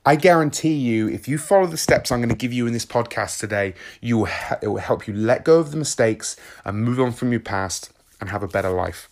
I guarantee you, if you follow the steps I'm going to give you in this podcast today, it will help you let go of the mistakes and move on from your past and have a better life.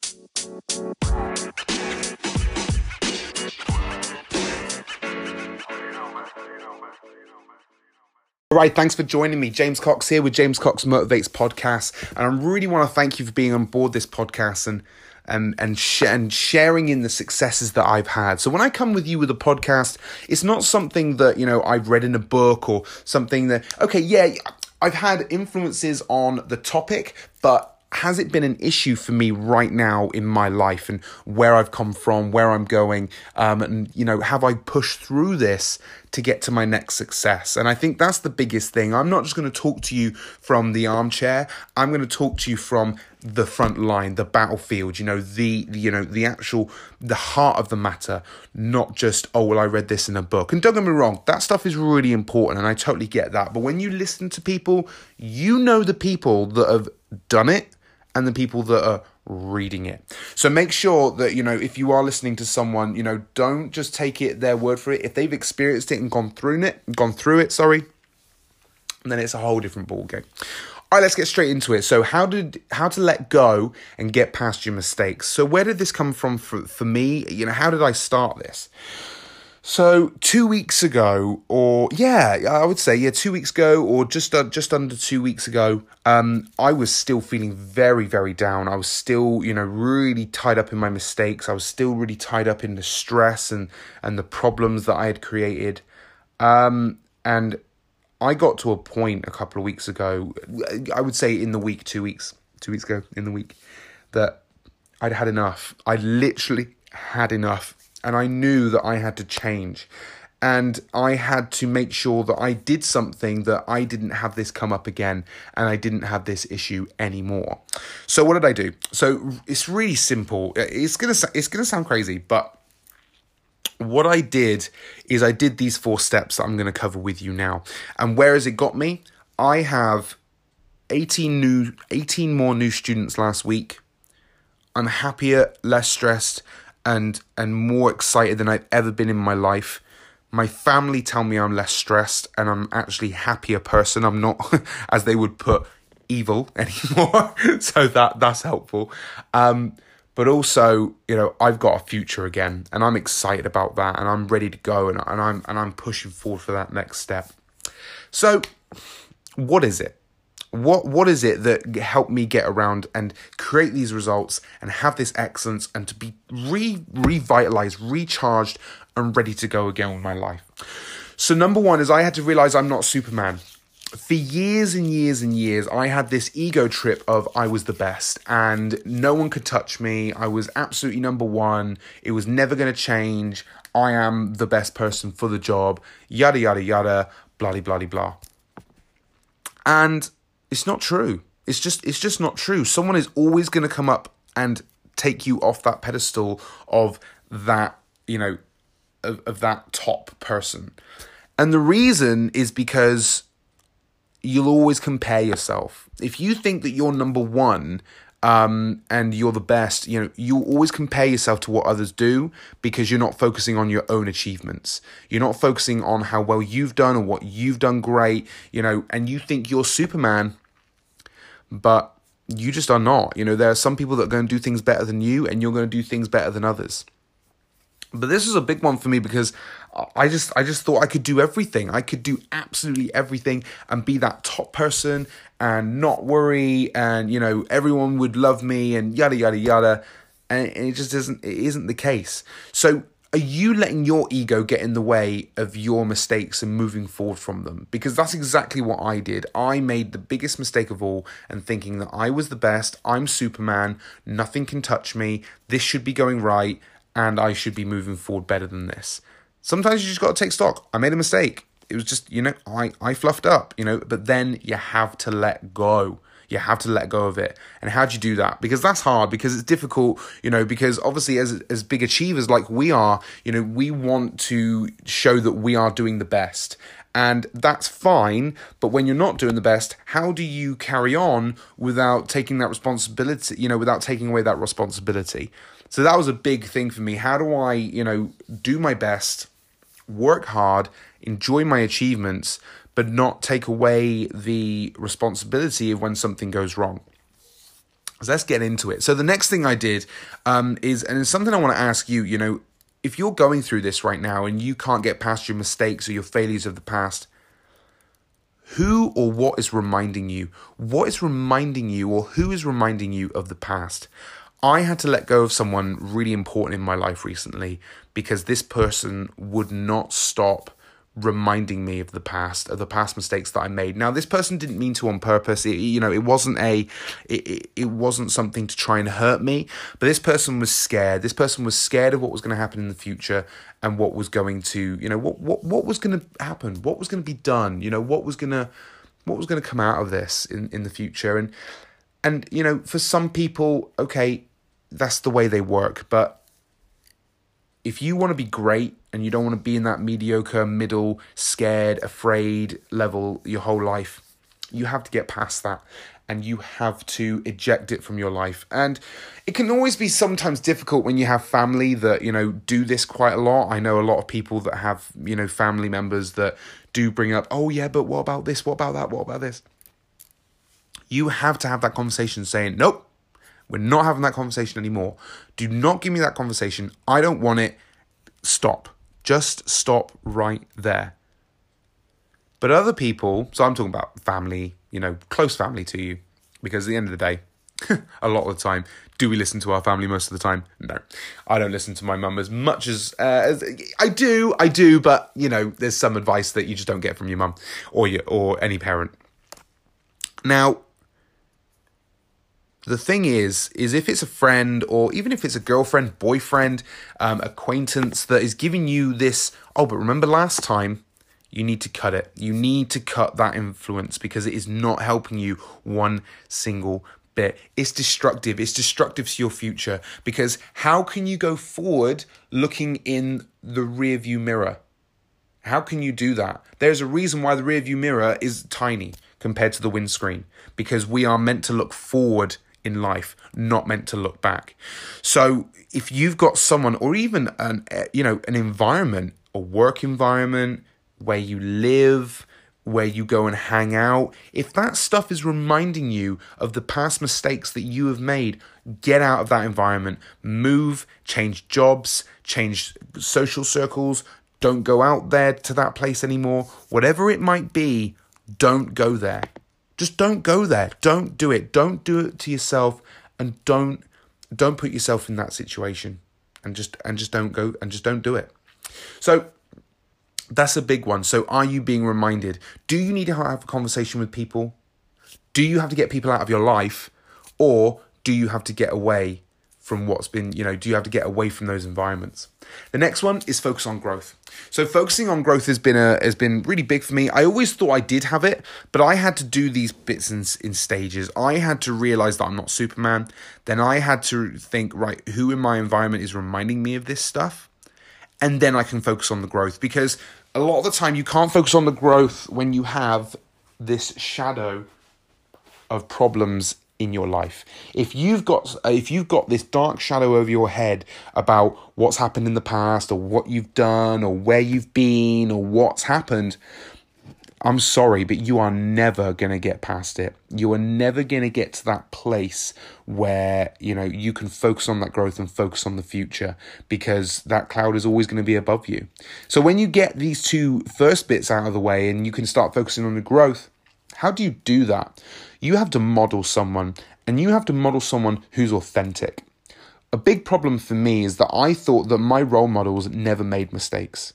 All right, thanks for joining me. James Cox here with James Cox Motivates Podcast, and I really want to thank you for being on board this podcast and sharing in the successes that I've had. So when I come with you with a podcast, it's not something that, I've read in a book or something that, I've had influences on the topic, but has it been an issue for me right now in my life and where I've come from, where I'm going, and have I pushed through this to get to my next success? And I think that's the biggest thing. I'm not just going to talk to you from the armchair. I'm going to talk to you from the front line, the battlefield, the heart of the matter, not just, I read this in a book. And don't get me wrong, that stuff is really important and I totally get that. But when you listen to people, the people that have done it and the people that are reading it. So make sure that, if you are listening to someone, don't just take their word for it. If they've experienced it and gone through it, then it's a whole different ballgame. All right, let's get straight into it. So how to let go and get past your mistakes. So where did this come from for me? How did I start this? So 2 weeks ago, I would say 2 weeks ago, or just under 2 weeks ago, I was still feeling very, very down. I was still, really tied up in my mistakes. I was still really tied up in the stress and the problems that I had created. And I got to a point a couple of weeks ago, I would say in the week, 2 weeks ago in the week, that I'd had enough. I literally had enough. And I knew that I had to change, and I had to make sure that I did something that I didn't have this come up again, and I didn't have this issue anymore. So what did I do? So it's really simple. It's gonna sound crazy, but what I did is I did these 4 steps that I'm going to cover with you now. And where has it got me? I have 18 more new students last week. I'm happier, less stressed, and more excited than I've ever been in my life. My family tell me I'm less stressed and I'm actually a happier person. I'm not, as they would put, evil anymore. So that's helpful. But also, I've got a future again, and I'm excited about that, and I'm ready to go, and I'm pushing forward for that next step. So, what is it? What is it that helped me get around and create these results and have this excellence and to be revitalized, recharged, and ready to go again with my life? So number one is I had to realize I'm not Superman. For years and years and years, I had this ego trip of I was the best and no one could touch me. I was absolutely number one. It was never going to change. I am the best person for the job. Yada, yada, yada, blah, blah, blah, blah. And it's not true. It's just not true. Someone is always going to come up and take you off that pedestal of that, of that top person. And the reason is because you'll always compare yourself. If you think that you're number one, and you're the best, you always compare yourself to what others do because you're not focusing on your own achievements. You're not focusing on how well you've done or what you've done great, and you think you're Superman, but you just are not. There are some people that are going to do things better than you, and you're going to do things better than others. But this is a big one for me because I just thought I could do everything. I could do absolutely everything and be that top person and not worry, and everyone would love me and yada yada yada, and it just isn't the case. So are you letting your ego get in the way of your mistakes and moving forward from them? Because that's exactly what I did. I made the biggest mistake of all and thinking that I was the best, I'm Superman, nothing can touch me, this should be going right, and I should be moving forward better than this. Sometimes you just got to take stock. I made a mistake. It was just, I fluffed up, but then you have to let go. You have to let go of it. And how do you do that? Because that's hard, because it's difficult, because obviously as big achievers like we are, we want to show that we are doing the best. And that's fine, but when you're not doing the best, how do you carry on without taking that responsibility, without taking away that responsibility? So that was a big thing for me. How do I, do my best work hard, enjoy my achievements, but not take away the responsibility of when something goes wrong. So let's get into it. So the next thing I did is, and it's something I want to ask you, if you're going through this right now and you can't get past your mistakes or your failures of the past, who or what is reminding you? What is reminding you, or who is reminding you of the past? I had to let go of someone really important in my life recently because this person would not stop reminding me of the past mistakes that I made. Now, this person didn't mean to on purpose. It wasn't something to try and hurt me, but this person was scared. This person was scared of what was going to happen in the future and what was going to, what was going to happen, what was going to be done, what was going to come out of this in the future. And for some people, okay, that's the way they work, but if you want to be great and you don't want to be in that mediocre, middle, scared, afraid level your whole life, you have to get past that and you have to eject it from your life. And it can always be sometimes difficult when you have family that, do this quite a lot. I know a lot of people that have, family members that do bring up, oh yeah, but what about this? What about that? What about this? You have to have that conversation saying, nope, we're not having that conversation anymore. Do not give me that conversation. I don't want it. Stop. Just stop right there. But other people, so I'm talking about family, close family to you, because at the end of the day, a lot of the time, do we listen to our family most of the time? No. I don't listen to my mum as much as I do, but, there's some advice that you just don't get from your mum or any parent. Now, the thing is if it's a friend or even if it's a girlfriend, boyfriend, acquaintance that is giving you this, oh, but remember last time, you need to cut it. You need to cut that influence because it is not helping you one single bit. It's destructive. It's destructive to your future because how can you go forward looking in the rearview mirror? How can you do that? There's a reason why the rearview mirror is tiny compared to the windscreen because we are meant to look forward in life, not meant to look back. So if you've got someone or even an environment, a work environment where you live, where you go and hang out, if that stuff is reminding you of the past mistakes that you have made, get out of that environment, move, change jobs, change social circles, don't go out there to that place anymore. Whatever it might be, don't go there. Just don't go there. Don't do it. Don't do it to yourself, and don't put yourself in that situation. And just don't go and just don't do it. So that's a big one. So are you being reminded? Do you need to have a conversation with people? Do you have to get people out of your life, or do you have to get away from what's been, do you have to get away from those environments? The next one is focus on growth. So focusing on growth has been really big for me. I always thought I did have it, but I had to do these bits in stages. I had to realize that I'm not Superman. Then I had to think, right, who in my environment is reminding me of this stuff? And then I can focus on the growth, because a lot of the time you can't focus on the growth when you have this shadow of problems in your life. If you've got this dark shadow over your head about what's happened in the past or what you've done or where you've been or what's happened, I'm sorry, but you are never going to get past it. You are never going to get to that place where, you can focus on that growth and focus on the future, because that cloud is always going to be above you. So when you get these two first bits out of the way and you can start focusing on the growth, how do you do that? You have to model someone, and you have to model someone who's authentic. A big problem for me is that I thought that my role models never made mistakes.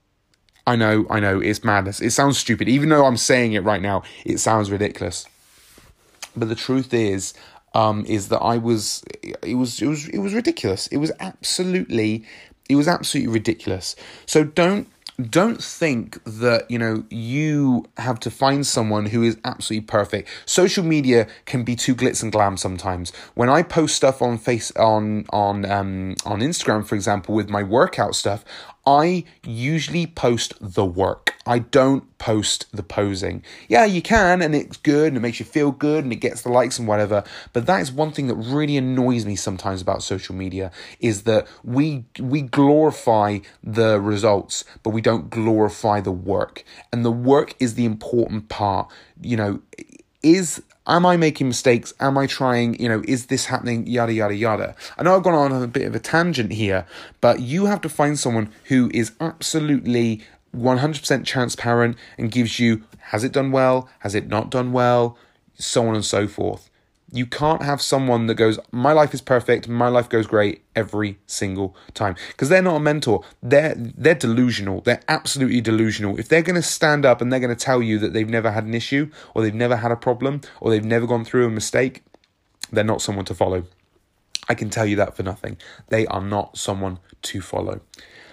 I know, it's madness. It sounds stupid. Even though I'm saying it right now, it sounds ridiculous. But the truth is that it was ridiculous. It was absolutely ridiculous. So don't think that, you have to find someone who is absolutely perfect. Social media can be too glitz and glam sometimes. When I post stuff on Instagram, for example, with my workout stuff, I usually post the work. I don't post the posing. Yeah, you can, and it's good, and it makes you feel good, and it gets the likes and whatever. But that is one thing that really annoys me sometimes about social media, is that we glorify the results, but we don't glorify the work. And the work is the important part. Am I making mistakes? Am I trying, is this happening? Yada, yada, yada. I know I've gone on a bit of a tangent here, but you have to find someone who is absolutely 100% transparent and gives you, has it done well? Has it not done well? So on and so forth. You can't have someone that goes, my life is perfect, my life goes great every single time. Because they're not a mentor. They're delusional. They're absolutely delusional. If they're going to stand up and they're going to tell you that they've never had an issue, or they've never had a problem, or they've never gone through a mistake, they're not someone to follow. I can tell you that for nothing. They are not someone to follow.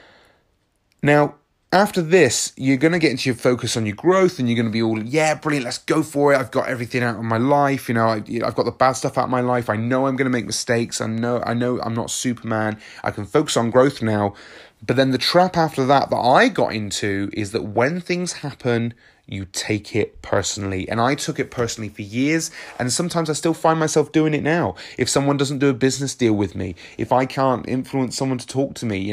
Now, after this, you're going to get into your focus on your growth, and you're going to be all, yeah, brilliant, let's go for it. I've got everything out of my life. I've got the bad stuff out of my life. I know I'm going to make mistakes. I know I'm not Superman. I can focus on growth now. But then the trap after that I got into is that when things happen, you take it personally. And I took it personally for years, and sometimes I still find myself doing it now. If someone doesn't do a business deal with me, if I can't influence someone to talk to me,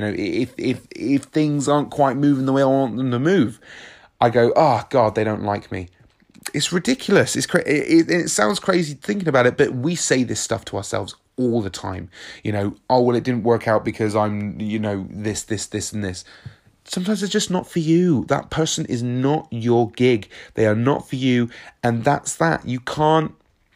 if things aren't quite moving the way I want them to move, I go, oh God, they don't like me. It's ridiculous. It's it sounds crazy thinking about it, but we say this stuff to ourselves all the time. Oh, well, it didn't work out because I'm, this, and this. Sometimes it's just not for you. That person is not your gig. They are not for you, and that's that. You can't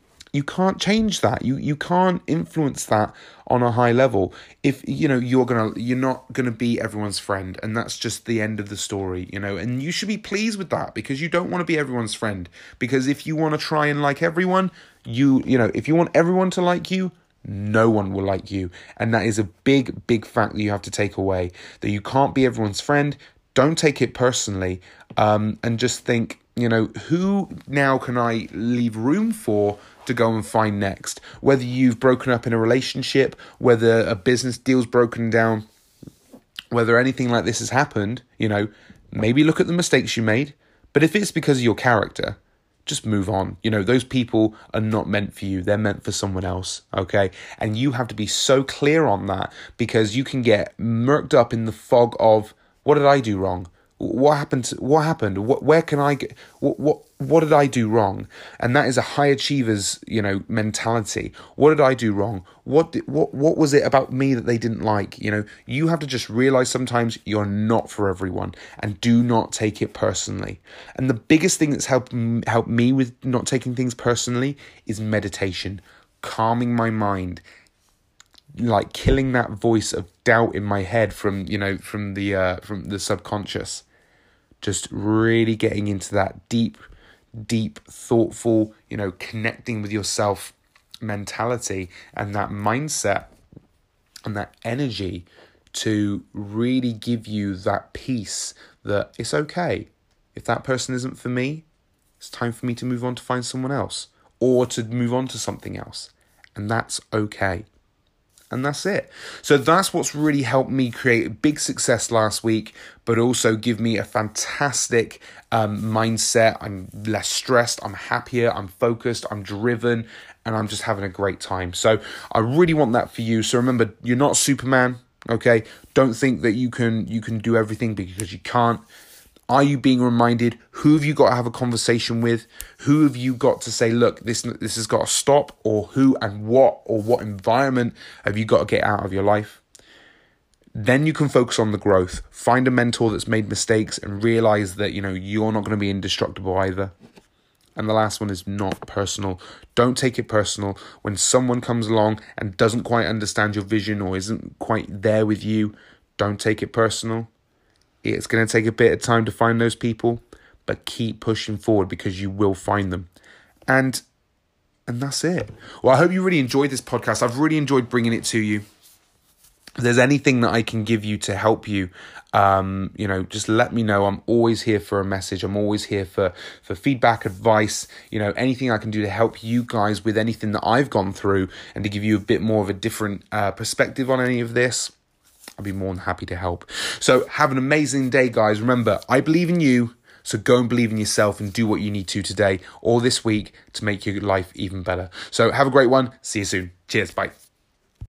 change that. You can't influence that on a high level. If you're not gonna be everyone's friend, and that's just the end of the story. And you should be pleased with that, because you don't want to be everyone's friend. Because if you want to try and like everyone, if you want everyone to like you, no one will like you. And that is a big, big fact that you have to take away, that you can't be everyone's friend. Don't take it personally, and just think, who now can I leave room for to go and find next? Whether you've broken up in a relationship, whether a business deal's broken down, whether anything like this has happened, maybe look at the mistakes you made. But if it's because of your character, just move on. Those people are not meant for you. They're meant for someone else, okay? And you have to be so clear on that, because you can get murked up in the fog of, what did I do wrong? What happened? Where can I get? What did I do wrong? And that is a high achiever's, mentality. What did I do wrong? What was it about me that they didn't like? You have to just realize sometimes you're not for everyone, and do not take it personally. And the biggest thing that's helped me with not taking things personally is meditation, calming my mind, like killing that voice of doubt in my head from the subconscious. Just really getting into that deep, thoughtful, connecting with yourself mentality, and that mindset and that energy to really give you that peace that it's okay. If that person isn't for me, it's time for me to move on to find someone else, or to move on to something else. And that's okay. And that's it. So that's what's really helped me create a big success last week, but also give me a fantastic mindset. I'm less stressed, I'm happier, I'm focused, I'm driven, and I'm just having a great time. So I really want that for you. So remember, you're not Superman, okay? Don't think that you can do everything, because you can't. Are you being reminded? Who have you got to have a conversation with? Who have you got to say, look, this has got to stop? Or who and what, or what environment have you got to get out of your life? Then you can focus on the growth. Find a mentor that's made mistakes, and realize that, you're not going to be indestructible either. And the last one is not personal. Don't take it personal. When someone comes along and doesn't quite understand your vision, or isn't quite there with you, don't take it personal. It's going to take a bit of time to find those people, but keep pushing forward, because you will find them. And that's it. Well, I hope you really enjoyed this podcast. I've really enjoyed bringing it to you. If there's anything that I can give you to help you, just let me know. I'm always here for a message. I'm always here for feedback, advice, anything I can do to help you guys with anything that I've gone through, and to give you a bit more of a different perspective on any of this. I'd be more than happy to help. So have an amazing day, guys. Remember, I believe in you. So go and believe in yourself and do what you need to today or this week to make your life even better. So have a great one. See you soon. Cheers. Bye.